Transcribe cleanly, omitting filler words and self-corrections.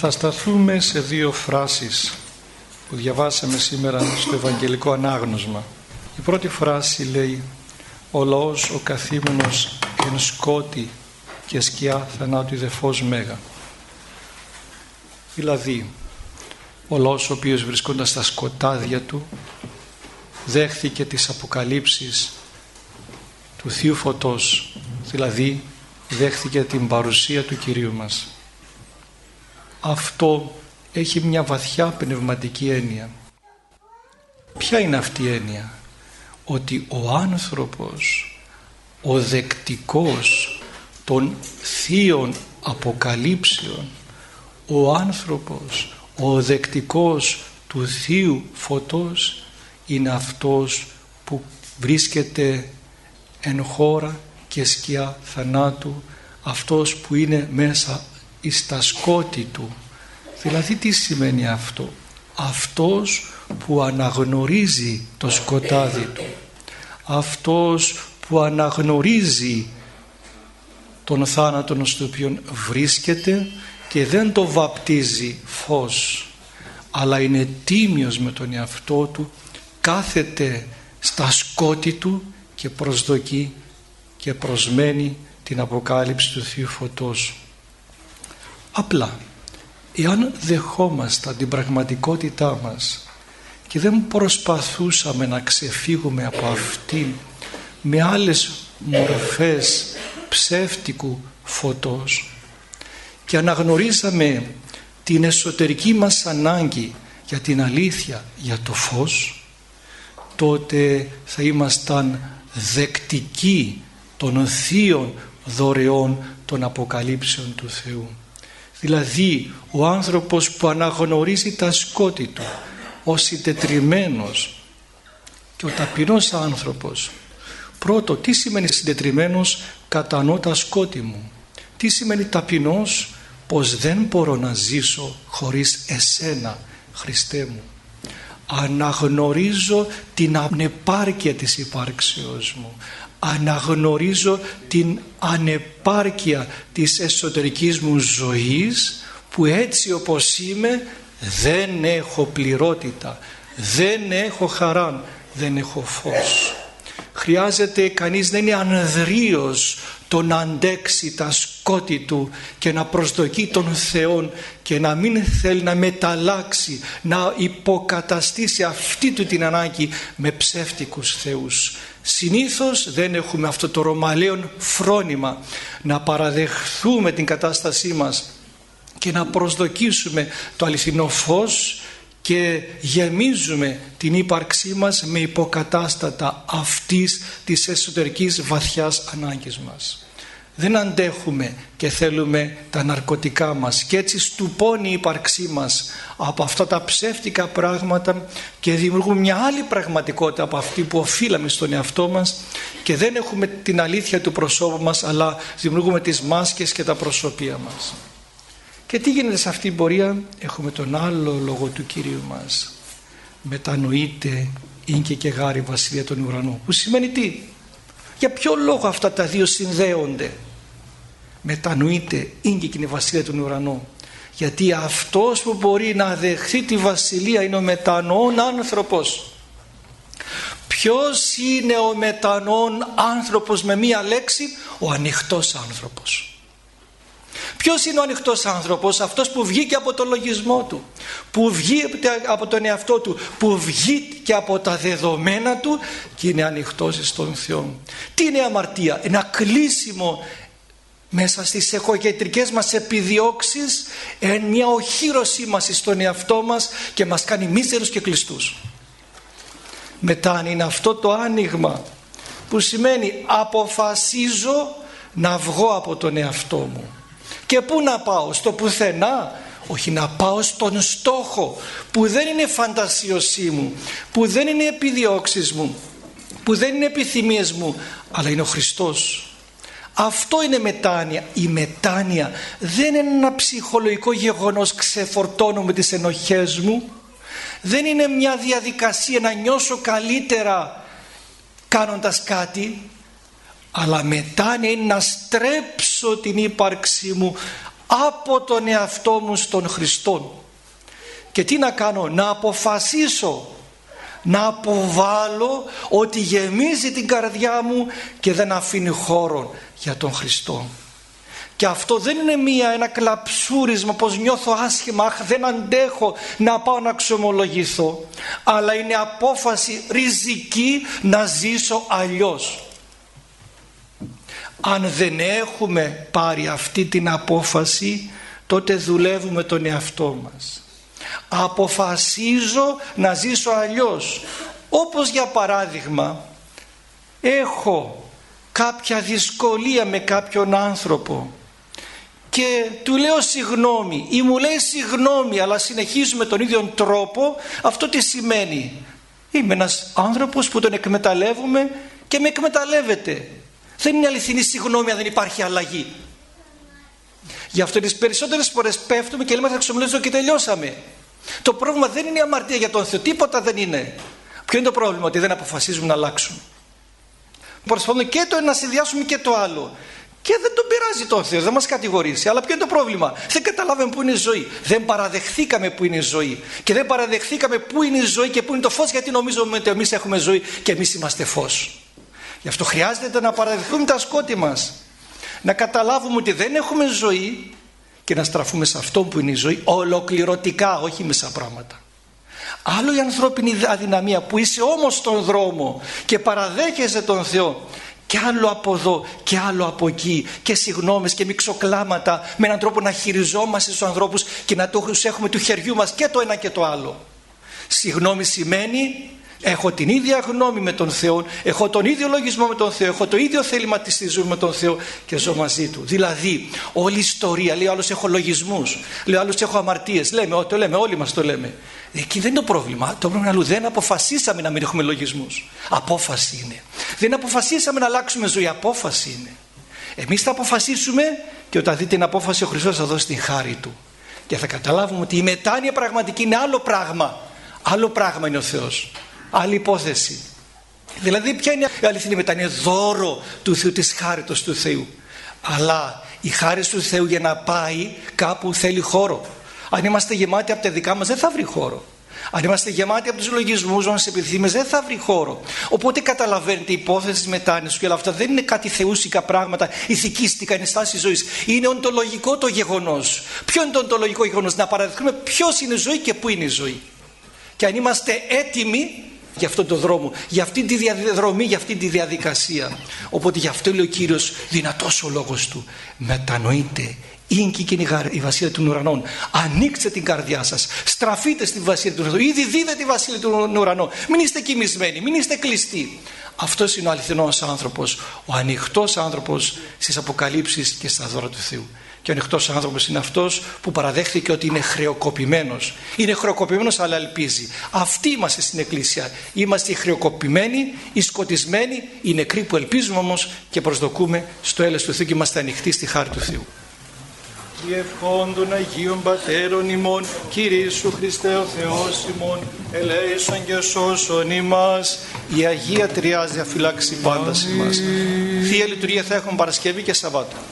Θα σταθούμε σε δύο φράσεις που διαβάσαμε σήμερα στο Ευαγγελικό Ανάγνωσμα. Η πρώτη φράση λέει «Ο λαός ο καθήμενος εν σκότη και σκιά θανάτου δε φως μέγα». Δηλαδή, ο λαός ο οποίος βρισκόντας στα σκοτάδια του δέχθηκε τις αποκαλύψεις του Θείου Φωτός, δηλαδή δέχθηκε την παρουσία του Κυρίου μας. Αυτό έχει μια βαθιά πνευματική έννοια. Ποια είναι αυτή η έννοια? Ότι ο άνθρωπος, ο δεκτικός των θείων αποκαλύψεων, ο άνθρωπος, ο δεκτικός του Θείου Φωτός είναι αυτός που βρίσκεται εν χώρα και σκιά θανάτου, αυτός που είναι μέσα στα σκότη του. Δηλαδή τι σημαίνει αυτό? Αυτός που αναγνωρίζει το σκοτάδι του, αυτός που αναγνωρίζει τον θάνατο στο οποίο βρίσκεται και δεν το βαπτίζει φως, αλλά είναι τίμιος με τον εαυτό του, κάθεται στα σκότη του και προσδοκεί και προσμένει την αποκάλυψη του Θείου Φωτός. Απλά, εάν δεχόμασταν την πραγματικότητά μας και δεν προσπαθούσαμε να ξεφύγουμε από αυτήν με άλλες μορφές ψεύτικου φωτός και αναγνωρίζαμε την εσωτερική μας ανάγκη για την αλήθεια, για το φως, τότε θα ήμασταν δεκτικοί των θείων δωρεών των αποκαλύψεων του Θεού. Δηλαδή ο άνθρωπος που αναγνωρίζει τα σκότη του, ο συντετριμμένος και ο ταπεινός άνθρωπος. Πρώτο, τι σημαίνει συντετριμμένος? Κατανοώ τα σκότη μου. Τι σημαίνει ταπεινός? Πως δεν μπορώ να ζήσω χωρίς εσένα, Χριστέ μου. Αναγνωρίζω την ανεπάρκεια της υπάρξεως μου. Αναγνωρίζω την ανεπάρκεια της εσωτερικής μου ζωής, που έτσι όπως είμαι δεν έχω πληρότητα, δεν έχω χαρά, δεν έχω φως. Χρειάζεται κανείς να είναι ανδρείος το να αντέξει τα σκότη του και να προσδοκεί τον Θεόν και να μην θέλει να μεταλλάξει, να υποκαταστήσει αυτή του την ανάγκη με ψεύτικους θεούς. Συνήθως δεν έχουμε αυτό το ρωμαλαίον φρόνημα να παραδεχθούμε την κατάστασή μας και να προσδοκίσουμε το αληθινό φως και γεμίζουμε την ύπαρξή μας με υποκατάστατα αυτής της εσωτερικής βαθιάς ανάγκης μας. Δεν αντέχουμε και θέλουμε τα ναρκωτικά μας και έτσι στουπώνει η ύπαρξή μας από αυτά τα ψεύτικα πράγματα και δημιουργούμε μια άλλη πραγματικότητα από αυτή που οφείλαμε στον εαυτό μας και δεν έχουμε την αλήθεια του προσώπου μας, αλλά δημιουργούμε τις μάσκες και τα προσωπία μας. Και τι γίνεται σε αυτή την πορεία? Έχουμε τον άλλο λόγο του Κυρίου μας. Μετανοείται ίνκε και γάρη βασιλεία των ουρανών. Που σημαίνει τι? Για ποιο λόγο αυτά τα δύο συνδέονται? Μετανοείται ίνκε και είναι η βασιλεία των ουρανών. Γιατί αυτός που μπορεί να δεχθεί τη βασιλεία είναι ο μετανοών άνθρωπος. Ποιος είναι ο μετανοών άνθρωπος με μία λέξη? Ο ανοιχτός άνθρωπος. Ποιος είναι ο ανοιχτός άνθρωπος? Αυτός που βγήκε από το λογισμό του, που βγήκε από τον εαυτό του, που βγήκε από τα δεδομένα του και είναι ανοιχτός στον Θεό. Τι είναι η αμαρτία? Ένα κλείσιμο μέσα στις εγωκεντρικές μας επιδιώξεις, μια οχύρωσή μας στον εαυτό μας και μας κάνει μίζερους και κλειστούς. Μετά είναι αυτό το άνοιγμα που σημαίνει αποφασίζω να βγω από τον εαυτό μου. Και πού να πάω? Στο πουθενά? Όχι, να πάω στον στόχο που δεν είναι φαντασίωσή μου, που δεν είναι επιδιώξεις μου, που δεν είναι επιθυμίες μου, αλλά είναι ο Χριστός. Αυτό είναι μετάνοια. Η μετάνοια δεν είναι ένα ψυχολογικό γεγονός, ξεφορτώνω με τις ενοχές μου. Δεν είναι μια διαδικασία να νιώσω καλύτερα κάνοντας κάτι, αλλά μετάνοια είναι να στρέψω την ύπαρξή μου από τον εαυτό μου στον Χριστό. Και τι να κάνω? Να αποφασίσω, να αποβάλω ότι γεμίζει την καρδιά μου και δεν αφήνει χώρο για τον Χριστό. Και αυτό δεν είναι ένα κλαψούρισμα, πως νιώθω άσχημα, αχ δεν αντέχω να πάω να ξομολογηθώ, αλλά είναι απόφαση ριζική να ζήσω αλλιώς. Αν δεν έχουμε πάρει αυτή την απόφαση, τότε δουλεύουμε τον εαυτό μας. Αποφασίζω να ζήσω αλλιώς. Όπως για παράδειγμα, έχω κάποια δυσκολία με κάποιον άνθρωπο και του λέω συγγνώμη ή μου λέει συγγνώμη, αλλά συνεχίζουμε τον ίδιο τρόπο. Αυτό τι σημαίνει? Είμαι ένας άνθρωπος που τον εκμεταλλεύομαι και με εκμεταλλεύεται. Δεν είναι αληθινή συγγνώμη αν δεν υπάρχει αλλαγή. Γι' αυτό τις περισσότερες φορές πέφτουμε και λέμε θα ξομιλήσω και τελειώσαμε. Το πρόβλημα δεν είναι η αμαρτία για τον Θεό, τίποτα δεν είναι. Ποιο είναι το πρόβλημα? Ότι δεν αποφασίζουμε να αλλάξουμε. Προσπαθούμε και το ένα να συνδυάσουμε και το άλλο. Και δεν τον πειράζει τον Θεό, δεν μας κατηγορήσει. Αλλά ποιο είναι το πρόβλημα? Δεν καταλάβαμε πού είναι η ζωή. Δεν παραδεχθήκαμε πού είναι η ζωή. Και δεν παραδεχθήκαμε πού είναι η ζωή και πού είναι το φως, γιατί νομίζουμε ότι εμείς έχουμε ζωή και εμείς είμαστε φως. Γι' αυτό χρειάζεται να παραδεχθούμε τα σκότη μας. Να καταλάβουμε ότι δεν έχουμε ζωή και να στραφούμε σε αυτό που είναι η ζωή ολοκληρωτικά, όχι μισά πράγματα. Άλλο η ανθρώπινη αδυναμία που είσαι όμως στον δρόμο και παραδέχεσαι τον Θεό, και άλλο από εδώ και άλλο από εκεί και συγγνώμες και μιξοκλάματα, με έναν τρόπο να χειριζόμαστε στους ανθρώπους και να τους έχουμε του χεριού μας και το ένα και το άλλο. Συγγνώμη σημαίνει έχω την ίδια γνώμη με τον Θεό, έχω τον ίδιο λογισμό με τον Θεό, έχω το ίδιο θέλημα στη ζωή με τον Θεό και ζω μαζί Του. Δηλαδή όλη η ιστορία, λέει ο άλλος έχω λογισμούς, λέει ο άλλος έχω αμαρτίες, λέμε, όλοι μας το λέμε. Εκεί δεν είναι το πρόβλημα. Το πρόβλημα είναι αλλού. Δεν αποφασίσαμε να μην έχουμε λογισμούς. Απόφαση είναι. Δεν αποφασίσαμε να αλλάξουμε ζωή. Απόφαση είναι. Εμείς θα αποφασίσουμε και όταν δείτε την απόφαση ο Χριστός θα δώσει την χάρη Του. Και θα καταλάβουμε ότι η μετάνοια πραγματική είναι άλλο πράγμα. Άλλο πράγμα είναι ο Θεός. Άλλη υπόθεση. Δηλαδή ποια είναι η αληθινή μετάνοια? Δώρο του Θεού, της χάριτος του Θεού. Αλλά η χάρη του Θεού για να πάει κάπου θέλει χώρο. Αν είμαστε γεμάτοι από τα δικά μας δεν θα βρει χώρο. Αν είμαστε γεμάτοι από τους λογισμούς μας, επιθυμίες, δεν θα βρει χώρο. Οπότε καταλαβαίνετε η υπόθεση της μετάνοιας και όλα αυτά δεν είναι κάτι θεούσικα πράγματα, ηθικίστικα, είναι στάση ζωής. Είναι οντολογικό το γεγονός. Ποιο είναι το οντολογικό γεγονός? Να παραδεχθούμε ποιος είναι η ζωή και πού είναι η ζωή. Και αν είμαστε έτοιμοι για αυτόν τον δρόμο, για αυτή τη διαδρομή, για αυτή τη διαδικασία. Οπότε γι' αυτό λέει ο Κύριος, δυνατός ο λόγος Του, μετανοείτε. Ίνκη και η βασίλεια των ουρανών. Ανοίξτε την καρδιά σας. Στραφείτε στη βασίλεια των ουρανών. Ήδη δείτε τη βασίλεια των ουρανών. Μην είστε κοιμισμένοι, μην είστε κλειστοί. Αυτός είναι ο αληθινός άνθρωπος. Ο ανοιχτός άνθρωπος στις αποκαλύψεις και στα δώρα του Θεού. Και ο ανοιχτός άνθρωπος είναι αυτός που παραδέχθηκε ότι είναι χρεοκοπημένος. Είναι χρεοκοπημένος αλλά ελπίζει. Αυτοί είμαστε στην Εκκλησία. Είμαστε οι χρεοκοπημένοι, οι σκοτισμένοι, οι νεκροί που ελπίζουμε όμως και προσδοκούμε στο έλεος του Θεού και είμαστε ανοιχτοί στη χάρη του Θεού. Ευχών των Αγίων Πατέρων ημών, Κύριε Ιησού Χριστέ ο Θεός ημών, ελέησον και σώσον ημάς. Η Αγία Τριάς διαφυλάξει πάντα σε εμάς. Θεία Λειτουργία θα έχουμε Παρασκευή και Σαββάτο.